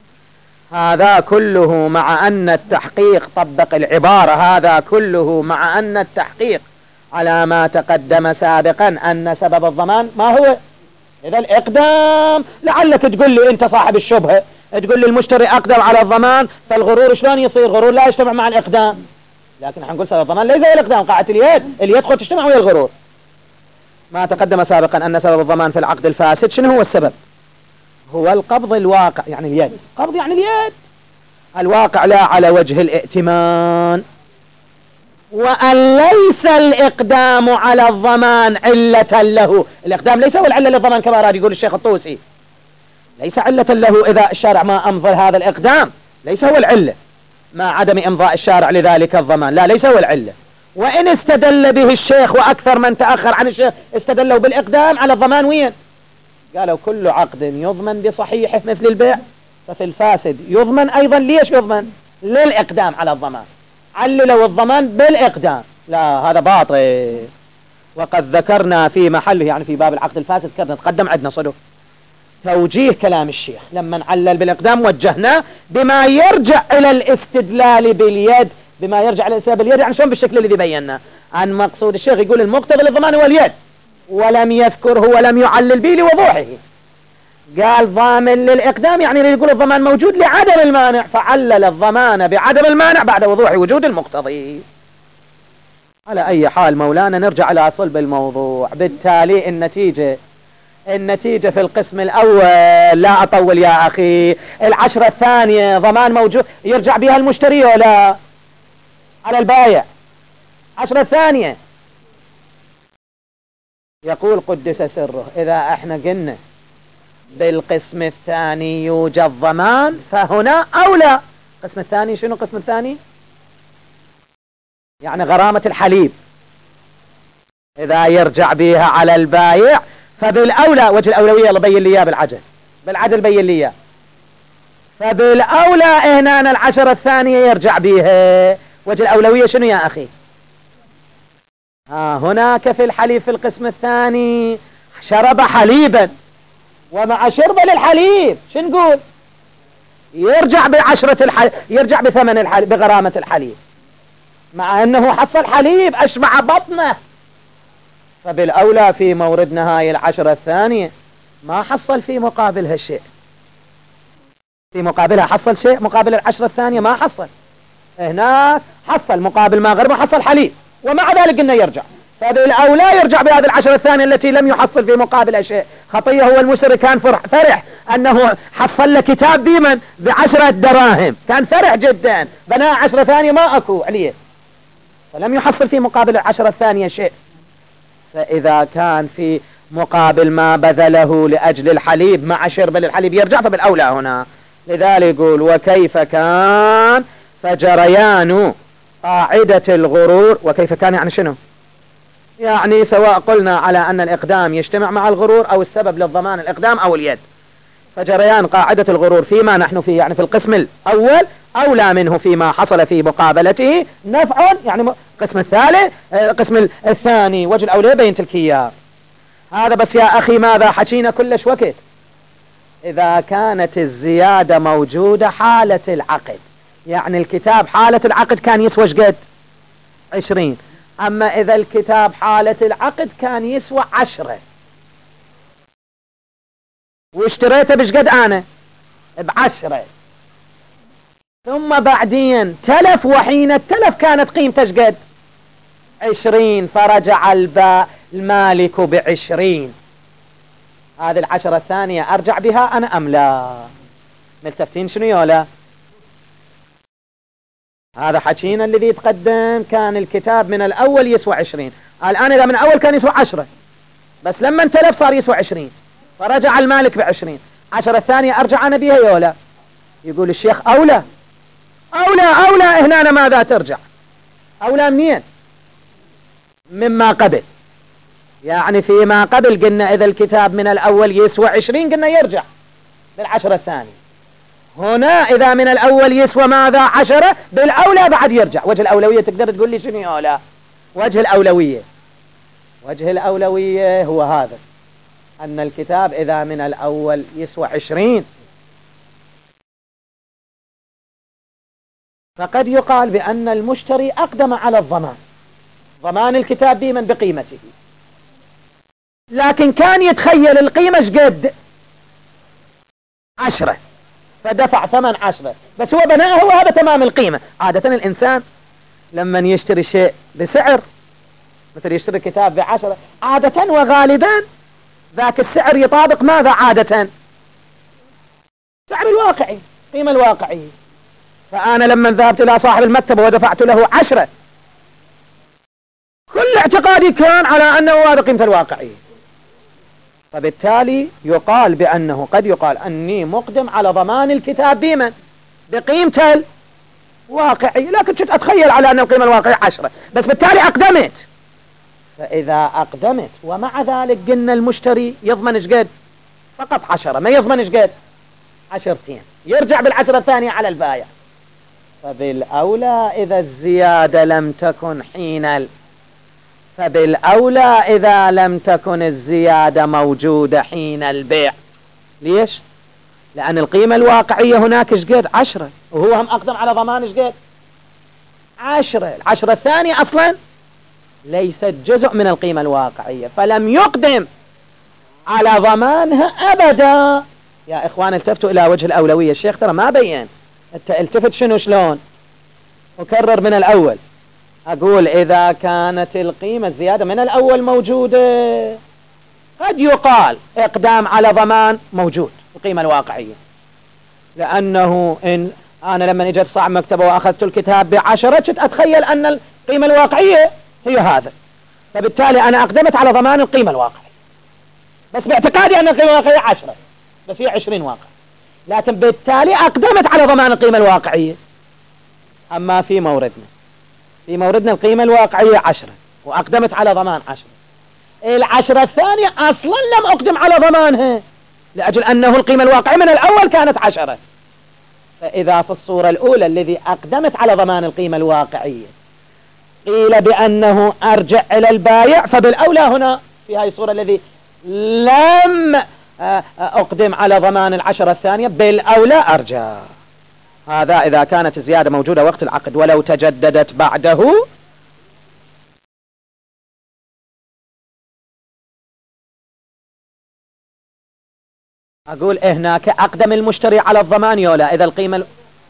هذا كله مع أن التحقيق، طبق العبارة، هذا كله مع أن التحقيق على ما تقدم سابقا أن سبب الضمان ما هو؟ إذا الإقدام. لعلك تقول لي أنت صاحب الشبهة، تقول لي المشتري أقدم على الضمان، فالغرور شلون يصير؟ غرور لا يجتمع مع الإقدام. لكن حنقول سبب الضمان ليس هو الإقدام، قاعدة اليد قد تجتمع ويا الغرور. ما تقدم سابقا أن سبب الضمان في العقد الفاسد شنو هو السبب؟ هو القبض الواقع، يعني اليد، قبض يعني اليد الواقع لا على وجه الائتمان، وأن ليس الإقدام على الضمان علة له. الإقدام ليس هو العلة للضمان كما أراد يقول الشيخ الطوسي، ليس علة له إذا الشارع ما أمضى هذا الإقدام، ليس هو العلة مع عدم إمضاء الشارع لذلك الضمان، لا، ليس هو العلة. وإن استدل به الشيخ وأكثر من تأخر عن الشيخ استدلوا بالإقدام على الضمان، وين؟ قالوا كل عقد يضمن بصحيحه مثل البيع، ففي الفاسد يضمن أيضا. ليش يضمن؟ للإقدام على الضمان، عللوا الضمان بالإقدام. لا، هذا باطل. وقد ذكرنا في محله، يعني في باب العقد الفاسد، كنا تقدم عندنا صدق توجيه كلام الشيخ لما نعلل بالإقدام، وجهنا بما يرجع إلى الاستدلال باليد، بما يرجع إلى الاستدلال باليد يعني شلون؟ بالشكل الذي بينا. عن مقصود الشيخ يقول المقتضي للضمان هو اليد، ولم يذكر، هو لم يعلل به لوضوحه. قال ضامن للإقدام، يعني يقول الضمان موجود لعدم المانع، فعلل الضمان بعدم المانع بعد وضوح وجود المقتضي. على أي حال مولانا نرجع إلى صلب الموضوع. بالتالي النتيجة في القسم الأول، لا أطول يا أخي، العشرة الثانية ضمان موجود يرجع بها المشتري ولا على البائع؟ عشرة الثانية يقول قدس سره، إذا احنا قلنا بالقسم الثاني يوجد ضمان فهنا أولى. القسم الثاني شنو؟ القسم الثاني يعني غرامة الحليب، إذا يرجع بها على البائع فبالأولى، وجه الأولوية اللي بين لي إياه بالعدل بين لي إياه، فبالأولى هنا العشرة الثانية يرجع بها. وجه الأولوية شنو يا أخي؟ هناك في الحليب في القسم الثاني شرب حليبا، ومع شربه للحليب شو نقول؟ يرجع يرجع بثمن الحليب، بغرامة الحليب، مع أنه حصل حليب أشبع بطنه. فبالأولى في موردنا هاي العشرة الثانية ما حصل في مقابلها شيء، في مقابلها حصل شيء، مقابل العشرة الثانية ما حصل. هنا حصل مقابل ما غربه حصل حليب، ومع ذلك قلنا يرجع. فبالأولى يرجع بهذه العشرة الثانية التي لم يحصل في مقابل شيء. خطية هو المشتري كان فرح أنه حصل له كتاب بمن ب10 دراهم، كان فرح جدا، بناء 10 ثانية ما أكو عليه، فلم يحصل في مقابل العشرة الثانية شيء. فإذا كان في مقابل ما بذله لأجل الحليب مع شرب للحليب يرجع، فبالأولى هنا. لذلك يقول وكيف كان فجريان قاعدة الغرور. وكيف كان يعني شنو؟ يعني سواء قلنا على أن الإقدام يجتمع مع الغرور أو السبب للضمان الإقدام أو اليد، فجريان قاعدة الغرور فيما نحن فيه يعني في القسم الأول أولى منه فيما حصل في مقابلته نفع، يعني القسم الثالث القسم الثاني وجه الأولى بين تلكية. هذا بس يا أخي ماذا حكينا كلش وقت؟ إذا كانت الزيادة موجودة حالة العقد، يعني الكتاب حالة العقد كان يسوى شقد 20، أما إذا الكتاب حالة العقد كان يسوى 10 واشتريته بشقد أنا ب10، ثم بعدين تلف، وحين التلف كانت قيمته شقد 20، فرجع المالك ب20. هذه العشرة الثانية أرجع بها أنا أم لا؟ ملتفتين شنو يولا؟ هذا حكينا الذي يتقدم كان الكتاب من الأول يسوى 20، الآن إذا من الأول كان يسوى 10، بس لما انتلف صار يسوى 20، فرجع المالك ب20. 10 الثانية أرجع أنا بها يولا؟ يقول الشيخ أولى أولى هنا أنا ماذا ترجع؟ أولى منين؟ مما قبل، يعني فيما قبل قلنا إذا الكتاب من الأول يسوى 20 قلنا يرجع للعشرة الثانية. هنا إذا من الأول يسوى ماذا 10 بالأولى بعد يرجع. وجه الأولوية تقدر تقول لي شنو أولى؟ وجه الأولوية هو هذا، أن الكتاب إذا من الأول يسوى 20 فقد يقال بأن المشتري أقدم على ضمان الكتاب بمن بقيمته، لكن كان يتخيل القيمة شقد 10 فدفع ثمن 10، بس هو بناءه وهذا تمام القيمة. عادة الإنسان لما يشتري شيء بسعر، مثل يشتري كتاب ب10 عادة وغالبا ذاك السعر يطابق ماذا عادة؟ سعر الواقعي، قيمة الواقعية. فأنا لما ذهبت إلى صاحب المكتبة ودفعت له 10 كل اعتقادي كان على أنه هذا قيمة الواقعية، فبالتالي يقال بأنه قد يقال أني مقدم على ضمان الكتاب بمن؟ بقيمة الواقعية، لكن كنت أتخيل على أن القيمة الواقعية 10، بس بالتالي أقدمت. فإذا أقدمت ومع ذلك قلنا المشتري يضمن إيش قد؟ فقط 10، ما يضمن إيش قد؟ 10، يرجع بالعشرة الثانية على البايع. فبالأولى إذا الزيادة لم تكن فبالأولى إذا لم تكن الزيادة موجودة حين البيع. ليش؟ لأن القيمة الواقعية هناك إيش قد؟ 10، وهو هم أقدم على ضمان إيش قد؟ 10. العشرة الثانية أصلا ليست جزء من القيمة الواقعية، فلم يقدم على ضمانها أبدا. يا إخوان التفتوا إلى وجه الأولوية، الشيخ ترى ما بين، التفت شلون أكرر من الأول. أقول إذا كانت القيمة الزيادة من الأول موجودة قد يقال إقدام على ضمان موجود القيمة الواقعية، لأنه إن أنا لما اجت صاحب مكتبة وأخذت الكتاب ب10 كنت أتخيل أن القيمة الواقعية هي هذا، فبالتالي أنا أقدمت على ضمان القيمة الواقعية، بس باعتقادي أن القيمة الواقعية 10، بس هي 20 واقع، لكن بالتالي أقدمت على ضمان القيمة الواقعية. أما في موردنا القيمة الواقعية 10 وأقدمت على ضمان 10، العشرة الثانية أصلا لم أقدم على ضمانها لأجل أنه القيمة الواقعية من الأول كانت 10. فإذا في الصورة الأولى الذي أقدمت على ضمان القيمة الواقعية قيل بأنه أرجع إلى البايع، فبالأولى هنا في هذه الصورة الذي لم أقدم على ضمان العشرة الثانية بالأولى أرجع. هذا إذا كانت الزيادة موجودة وقت العقد، ولو تجددت بعده أقول هناك أقدم المشتري على الضمان يولا. إذا القيمة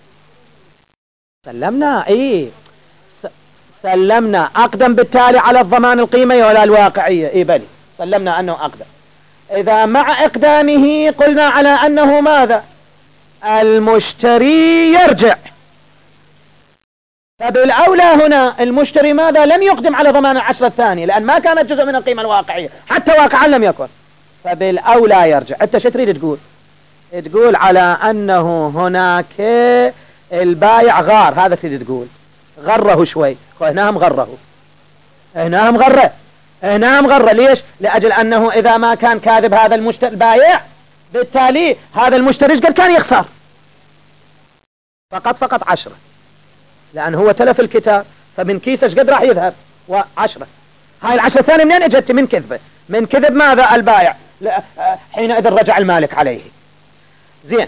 سلمنا سلمنا أقدم بالتالي على الضمان القيمة يولا الواقعية، بلي سلمنا أنه أقدم. إذا مع إقدامه قلنا على أنه ماذا؟ المشتري يرجع، فبالأولى هنا المشتري ماذا؟ لم يقدم على ضمان العشرة الثانية لأن ما كانت جزء من القيمة الواقعية، حتى واقعا لم يكن، فبالأولى يرجع. أنت شو تريد تقول؟ تقول على أنه هناك البايع غار، هذا تريد تقول غره شوي، هنا هم غره. ليش؟ لأجل أنه إذا ما كان كاذب هذا البايع بالتالي هذا المشتري قد كان يخسر فقط 10، لأن هو تلف الكتاب فمن كيسه قد راح يذهب 10. هاي العشرة الثانية منين اجت؟ من كذبه، من كذب ماذا؟ البائع، حينئذ رجع المالك عليه. زين.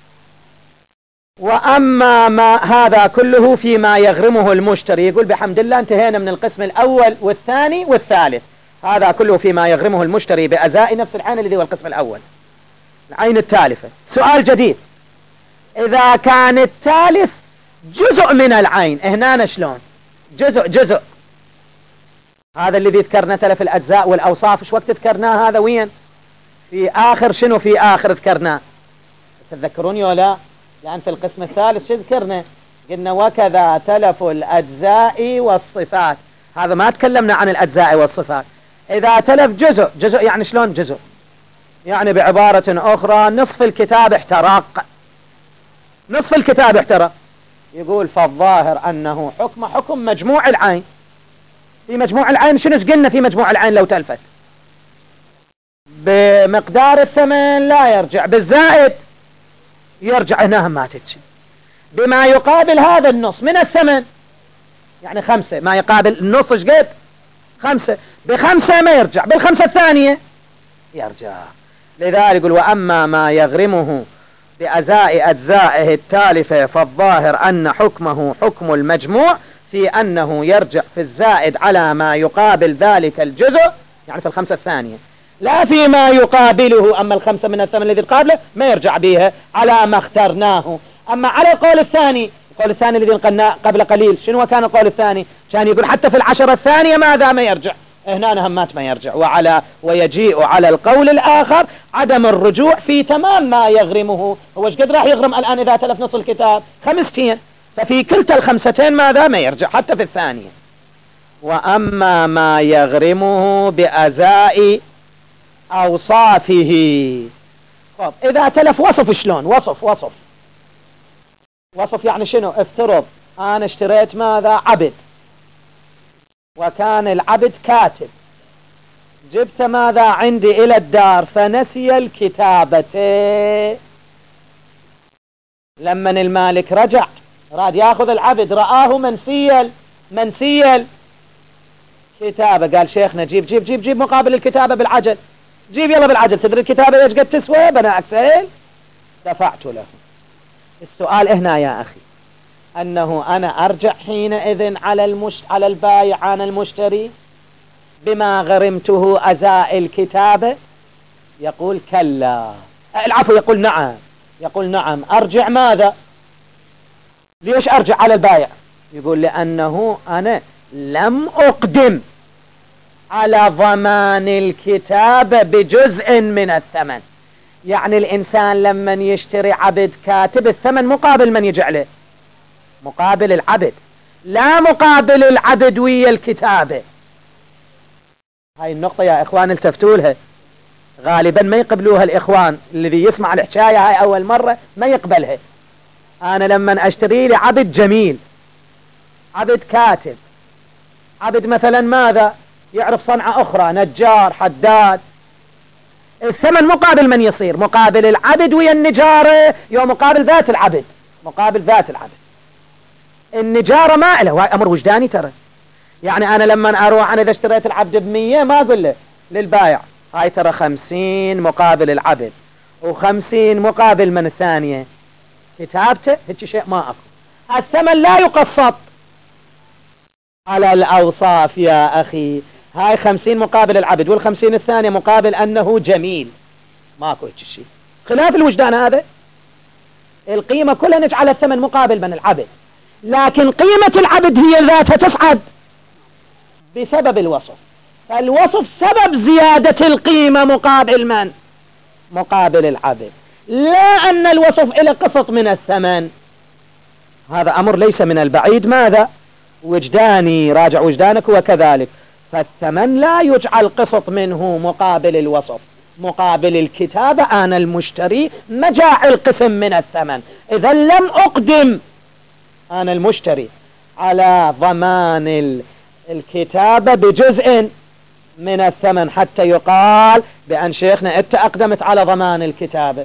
وأما ما هذا كله فيما يغرمه المشتري، يقول بحمد الله انتهينا من القسم الأول والثاني والثالث، هذا كله فيما يغرمه المشتري بأزاء نفس العين الذي هو القسم الأول، العين التالفة. سؤال جديد، إذا كان التالف جزء من العين هنا شلون؟ جزء هذا الذي ذكرنا تلف الأجزاء والأوصاف، ايش وقت ذكرناه هذا؟ وين؟ في آخر شنو؟ في آخر ذكرناه، تتذكروني ولا؟ لأن في القسم الثالث شو ذكرنا؟ قلنا وكذا تلف الأجزاء والصفات، هذا ما تكلمنا عن الأجزاء والصفات. إذا تلف جزء يعني شلون جزء؟ يعني بعبارة أخرى نصف الكتاب احترق، نصف الكتاب احترق. يقول فالظاهر أنه حكم مجموع العين. في مجموع العين شنو قلنا في مجموع العين لو تلفت؟ بمقدار الثمن لا يرجع، بالزائد يرجع. هنا هم ما تتشي بما يقابل هذا النص من الثمن، يعني 5 ما يقابل النص ايش قد 5، ب5 ما يرجع، بال5 الثانية يرجع. لذلك يقول وأما ما يغرمه بأزاء أجزائه التالفة فالظاهر أن حكمه حكم المجموع في أنه يرجع في الزائد على ما يقابل ذلك الجزء، يعني في ال5 الثانية، لا فيما يقابله. أما ال5 من الثمن الذي قابله ما يرجع بها على ما اخترناه. أما على القول الثاني، القول الثاني الذي نقلناه قبل قليل، شنو كان القول الثاني؟ كان يقول حتى في ال10 الثانية ماذا ما يرجع، هنا همات ما يرجع. ويجيء على القول الآخر عدم الرجوع في تمام ما يغرمه. هو ايش قد راح يغرم الآن إذا تلف نص الكتاب؟ 5، ففي كلتا ال5 ماذا ما يرجع حتى في الثانية. وأما ما يغرمه بأزاء أوصافه، طب إذا تلف وصف شلون؟ وصف يعني شنو؟ افترض أنا اشتريت ماذا؟ عبد، وكان العبد كاتب، جبت ماذا عندي إلى الدار فنسي الكتابة. لما المالك رجع راد ياخذ العبد رآه منسي الكتابة، قال شيخنا جيب مقابل الكتابة بالعجل، جيب يلا بالعجل. تدري الكتابة ايش قد تسوى؟ بنا أكسيل دفعت له. السؤال هنا يا أخي أنه أنا أرجع حينئذ على البايع عن المشتري بما غرمته أزاء الكتابة؟ يقول كلا، العفو، يقول نعم أرجع. ماذا؟ ليش أرجع على البايع؟ يقول لأنه أنا لم أقدم على ضمان الكتابة بجزء من الثمن. يعني الإنسان لما يشتري عبد كاتب الثمن مقابل من يجعله؟ مقابل العبد، لا مقابل العبد ويا الكتابة. هاي النقطة يا إخوان التفتوا لها، غالبا ما يقبلوها الإخوان. الذي يسمع الحكاية هاي أول مرة ما يقبلها. أنا لما أشتري لي عبد جميل، عبد كاتب، عبد مثلا ماذا يعرف صنعة أخرى، نجار، حداد، الثمن مقابل من يصير؟ مقابل العبد ويا النجارة، يوم مقابل ذات العبد، النجارة ما له أمر وجداني ترى. يعني أنا لما أروح أنا إذا اشتريت العبد ب100 ما أقول له للبايع هاي ترى 50 مقابل العبد و50 مقابل من الثانية، كتابته هيك شيء ما أكو. الثمن لا يقسط على الأوصاف يا أخي. هاي 50 مقابل العبد وال50 الثانية مقابل أنه جميل، ماكو هيك شيء. خلاف الوجدان هذا، القيمة كلها نجعل الثمن مقابل من العبد، لكن قيمة العبد هي ذاتها تصعد بسبب الوصف. فالوصف سبب زيادة القيمة مقابل من؟ مقابل العبد، لا أن الوصف إلى قسط من الثمن. هذا أمر ليس من البعيد ماذا؟ وجداني، راجع وجدانك. وكذلك فالثمن لا يجعل قسط منه مقابل الوصف، مقابل الكتابة. أنا المشتري مجاعل قسم من الثمن، إذا لم أقدم أنا المشتري على ضمان الكتابة بجزء من الثمن حتى يقال بأن شيخنا أنت أقدمت على ضمان الكتابة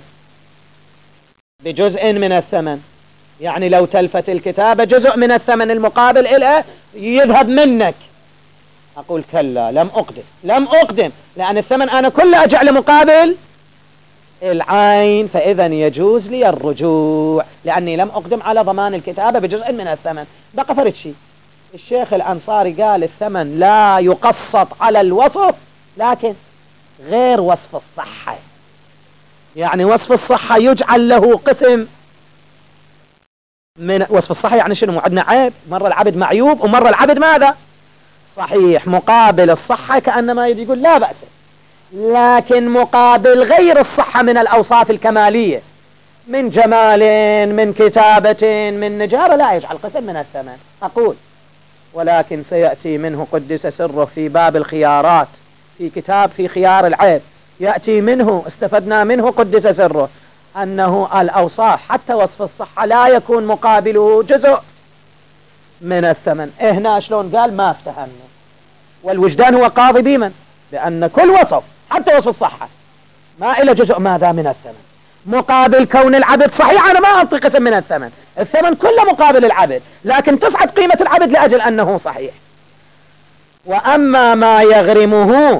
بجزء من الثمن. يعني لو تلفت الكتابة جزء من الثمن المقابل إلى يذهب منك، أقول كلا، لم أقدم لأن الثمن أنا كله أجعل مقابل العين، فإذا يجوز لي الرجوع لأني لم أقدم على ضمان الكتابة بجزء من الثمن. بقى فرد شيء، الشيخ الأنصاري قال الثمن لا يقسط على الوصف، لكن غير وصف الصحة. يعني وصف الصحة يجعل له قسم من وصف الصحة. يعني شنو؟ عندنا عيب، مرة العبد معيوب ومرة العبد ماذا؟ صحيح. مقابل الصحة كأنما يقول لا بأس، لكن مقابل غير الصحة من الأوصاف الكمالية، من جمال، من كتابة، من نجارة، لا يجعل قسم من الثمن. أقول ولكن سيأتي منه قدس سره في باب الخيارات، في كتاب في خيار العيب يأتي منه، استفدنا منه قدس سره أنه الأوصاف حتى وصف الصحة لا يكون مقابله جزء من الثمن. هنا شلون قال؟ ما افتهمنا. والوجدان هو قاضي بمن؟ لأن كل وصف حتى وصف الصحة ما إلى جزء ماذا من الثمن، مقابل كون العبد صحيح. أنا ما أعطي قسم من الثمن، الثمن كله مقابل العبد، لكن تصعد قيمة العبد لأجل أنه صحيح. وأما ما يغرمه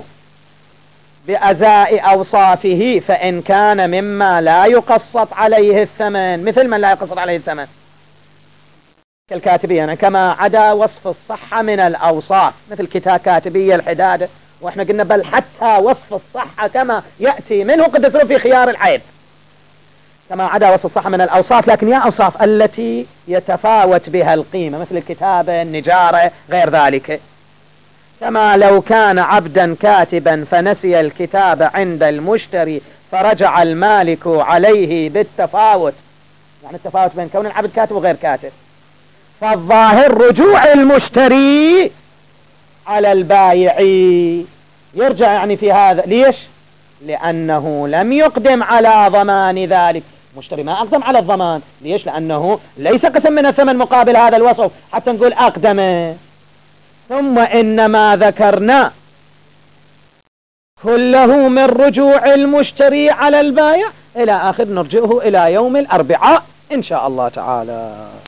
بأزاء أوصافه فإن كان مما لا يقسط عليه الثمن، مثل من لا يقسط عليه الثمن كالكاتبية، كما عدا وصف الصحة من الأوصاف مثل كاتبية الحدادة. وإحنا قلنا بل حتى وصف الصحة كما يأتي منه قد يصير في خيار العيب، كما عدا وصف الصحة من الأوصاف، لكن يا أوصاف التي يتفاوت بها القيمة مثل الكتابة، النجارة، غير ذلك. كما لو كان عبدا كاتبا فنسي الكتاب عند المشتري فرجع المالك عليه بالتفاوت، يعني التفاوت بين كون العبد كاتب وغير كاتب، فالظاهر رجوع المشتري على البائع، يرجع يعني في هذا. ليش؟ لأنه لم يقدم على ضمان ذلك، المشتري ما أقدم على الضمان. ليش؟ لأنه ليس قسم من الثمن مقابل هذا الوصف حتى نقول أقدم. ثم إنما ذكرنا كله من رجوع المشتري على البائع إلى آخر، نرجئه إلى يوم الأربعاء إن شاء الله تعالى.